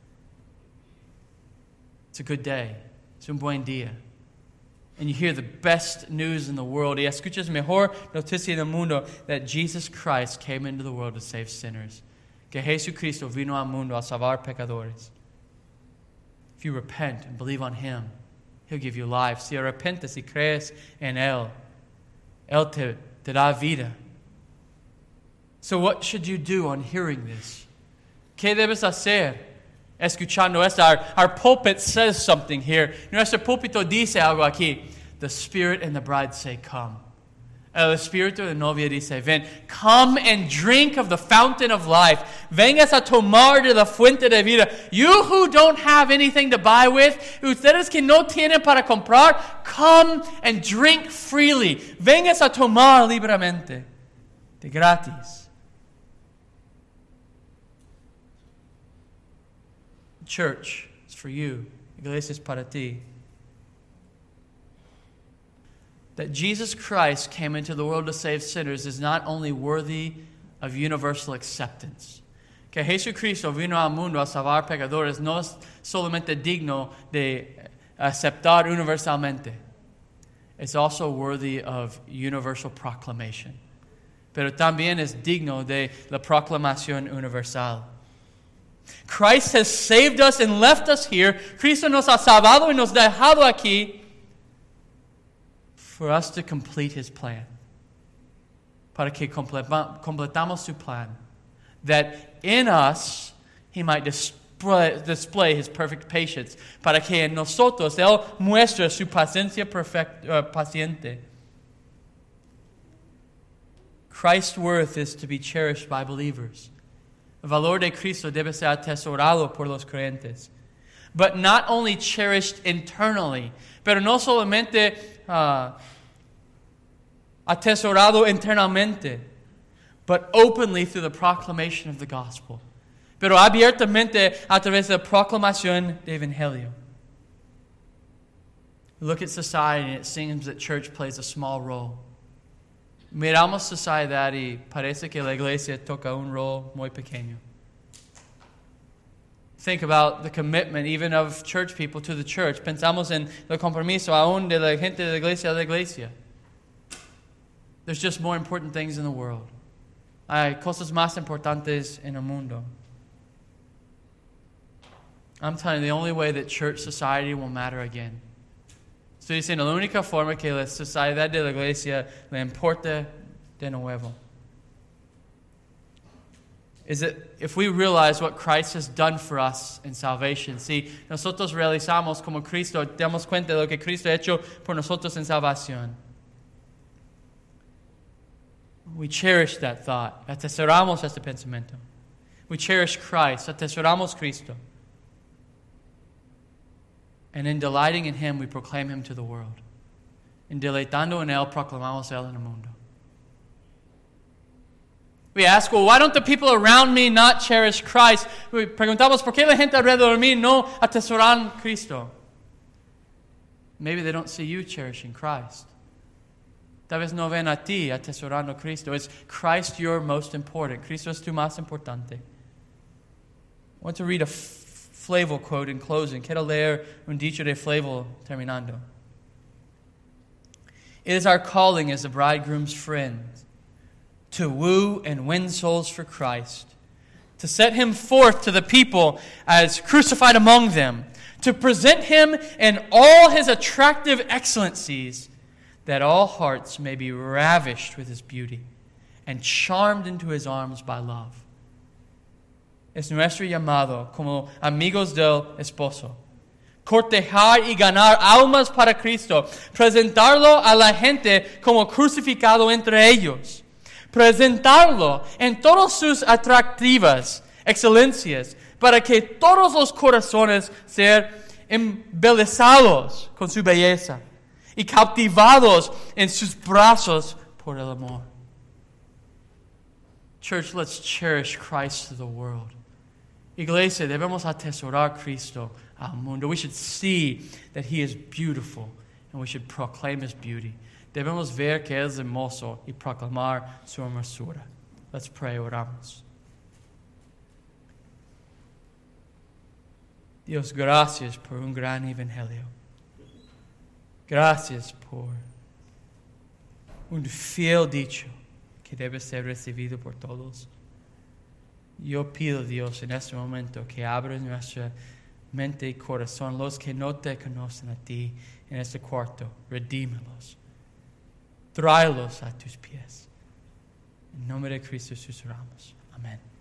It's a good day. Es un buen día. And you hear the best news in the world. Y escuchas mejor noticia del mundo that Jesus Christ came into the world to save sinners. Que Jesucristo vino al mundo a salvar pecadores. If you repent and believe on Him, He'll give you life. Si arrepientes y crees en Él, Él te, te da vida. So what should you do on hearing this? ¿Qué debes hacer escuchando esto? Our, our pulpit says something here. Nuestro púlpito dice algo aquí. The Spirit and the bride say, come. El Espíritu de la novia dice, ven. Come and drink of the fountain of life. Vengas a tomar de la fuente de vida. You who don't have anything to buy with, ustedes que no tienen para comprar, come and drink freely. Vengas a tomar libremente. De gratis. Church is for you. Iglesia es para ti. That Jesus Christ came into the world to save sinners is not only worthy of universal acceptance. Que Jesucristo vino al mundo a salvar pecadores no es solamente digno de aceptar universalmente. It's also worthy of universal proclamation. Pero también es digno de la proclamación universal. Christ has saved us and left us here. Cristo nos ha salvado y nos ha dejado aquí for us to complete His plan. Para que completamos su plan. That in us He might display, display His perfect patience. Para que en nosotros Él muestre su paciencia perfect, uh, paciente. Christ's worth is to be cherished by believers. El valor de Cristo debe ser atesorado por los creyentes. But not only cherished internally, pero no solamente uh, atesorado internamente, but openly through the proclamation of the gospel. Pero abiertamente a través de la proclamación del evangelio. Look at society and it seems that church plays a small role. Miramos sociedad y parece que la iglesia toca un rol muy pequeño. Think about the commitment even of church people to the church. Pensamos en el compromiso aún de la gente de la iglesia a la iglesia. There's just more important things in the world. Hay cosas más importantes en el mundo. I'm telling you, the only way that church society will matter again. Estoy diciendo, la única forma que la sociedad de la iglesia le importe de nuevo is that if we realize what Christ has done for us in salvation, si nosotros realizamos como Cristo, damos cuenta de lo que Cristo ha hecho por nosotros en salvación. We cherish that thought. Atesoramos este pensamiento. We cherish Christ. Atesoramos Cristo. And in delighting in Him, we proclaim Him to the world. En deleitando en Él, proclamamos Él en el mundo. We ask, well, why don't the people around me not cherish Christ? We preguntamos, ¿por qué la gente alrededor de mí no atesoran Cristo? Maybe they don't see you cherishing Christ. Tal vez no ven a ti atesorando Cristo. Is Christ your most important? Cristo es tu más importante. I want to read a Flavel quote in closing. Quiero leer un dicho de Flavel terminando. It is our calling as the bridegroom's friend to woo and win souls for Christ, to set Him forth to the people as crucified among them, to present Him in all His attractive excellencies, that all hearts may be ravished with His beauty and charmed into His arms by love. Es nuestro llamado como amigos del esposo cortejar y ganar almas para Cristo, presentarlo a la gente como crucificado entre ellos, presentarlo en todas sus atractivas excelencias, para que todos los corazones sean embelesados con su belleza y cautivados en sus brazos por el amor. Church, let's cherish Christ to the world. Iglesia, debemos atesorar Cristo al mundo. We should see that He is beautiful and we should proclaim His beauty. Debemos ver que Él es hermoso y proclamar su hermosura. Let's pray, oramos. Dios, gracias por un gran evangelio. Gracias por un fiel dicho que debe ser recibido por todos. Yo pido, Dios, en este momento que abra nuestra mente y corazón, los que no te conocen a ti en este cuarto, redímelos. Tráelos a tus pies. En nombre de Cristo Jesús oramos. Amén.